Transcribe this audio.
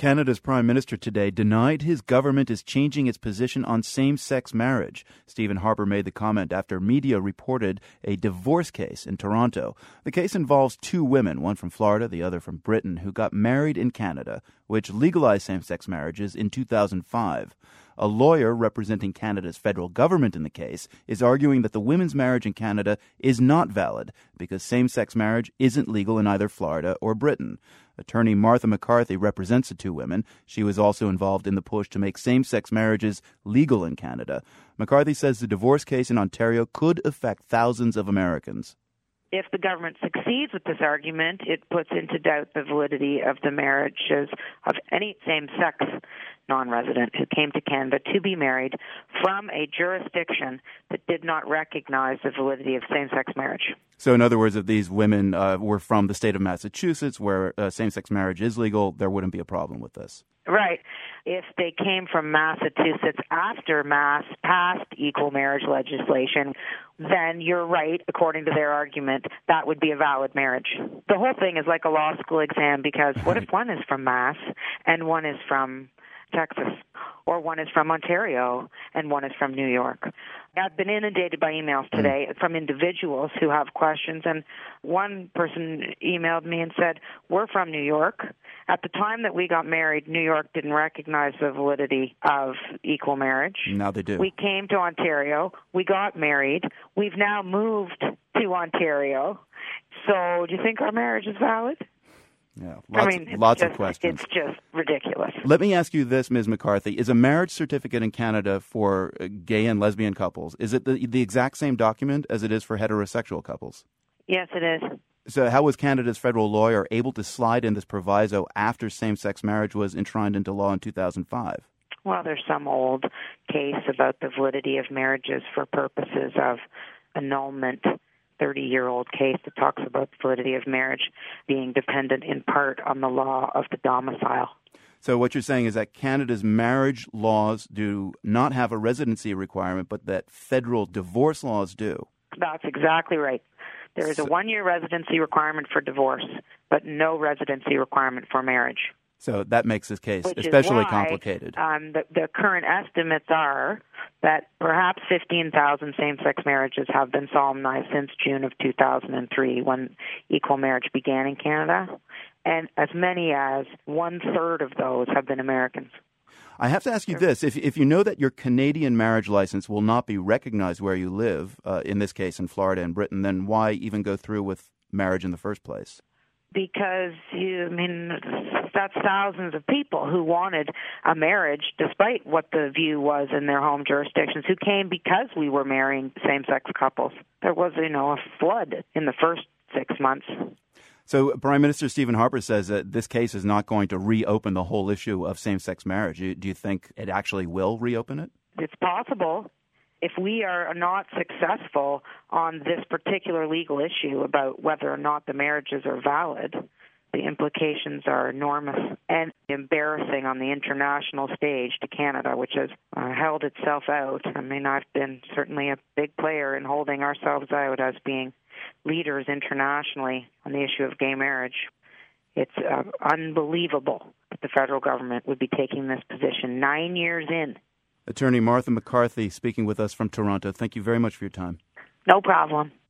Canada's Prime Minister today denied his government is changing its position on same-sex marriage. Stephen Harper made the comment after media reported a divorce case in Toronto. The case involves two women, one from Florida, the other from Britain, who got married in Canada, which legalized same-sex marriages in 2005. A lawyer representing Canada's federal government in the case is arguing that the women's marriage in Canada is not valid because same-sex marriage isn't legal in either Florida or Britain. Attorney Martha McCarthy represents the two women. She was also involved in the push to make same-sex marriages legal in Canada. McCarthy says the divorce case in Ontario could affect thousands of Americans. If the government succeeds with this argument, it puts into doubt the validity of the marriages of any same-sex non-resident who came to Canada to be married from a jurisdiction that did not recognize the validity of same-sex marriage. So in other words, if these women were from the state of Massachusetts, where same-sex marriage is legal, there wouldn't be a problem with this. Right. If they came from Massachusetts after Mass passed equal marriage legislation, then you're right, according to their argument, that would be a valid marriage. The whole thing is like a law school exam because what if one is from Mass and one is from Texas, or one is from Ontario and one is from New York? I've been inundated by emails today from individuals who have questions, and one person emailed me and said, we're from New York. At the time that we got married, New York didn't recognize the validity of equal marriage. Now they do. We came to Ontario. We got married. We've now moved to Ontario. So do you think our marriage is valid? Yeah, lots of questions. It's just ridiculous. Let me ask you this, Ms. McCarthy. Is a marriage certificate in Canada for gay and lesbian couples, is it the exact same document as it is for heterosexual couples? Yes, it is. So how was Canada's federal lawyer able to slide in this proviso after same-sex marriage was enshrined into law in 2005? Well, there's some old case about the validity of marriages for purposes of annulment, 30-year-old case that talks about the validity of marriage being dependent in part on the law of the domicile. So what you're saying is that Canada's marriage laws do not have a residency requirement, but that federal divorce laws do. That's exactly right. There is a one-year residency requirement for divorce, but no residency requirement for marriage. So that makes this case especially complicated. The current estimates are that perhaps 15,000 same-sex marriages have been solemnized since June of 2003 when equal marriage began in Canada, and as many as one-third of those have been Americans. I have to ask you this. If you know that your Canadian marriage license will not be recognized where you live, in this case in Florida and Britain, then why even go through with marriage in the first place? Because, that's thousands of people who wanted a marriage, despite what the view was in their home jurisdictions, who came because we were marrying same-sex couples. There was, a flood in the first 6 months. So Prime Minister Stephen Harper says that this case is not going to reopen the whole issue of same-sex marriage. Do you think it actually will reopen it? It's possible. If we are not successful on this particular legal issue about whether or not the marriages are valid, the implications are enormous and embarrassing on the international stage to Canada, which has held itself out. I've been certainly a big player in holding ourselves out as being leaders internationally on the issue of gay marriage. It's unbelievable that the federal government would be taking this position 9 years in. Attorney Martha McCarthy speaking with us from Toronto. Thank you very much for your time. No problem.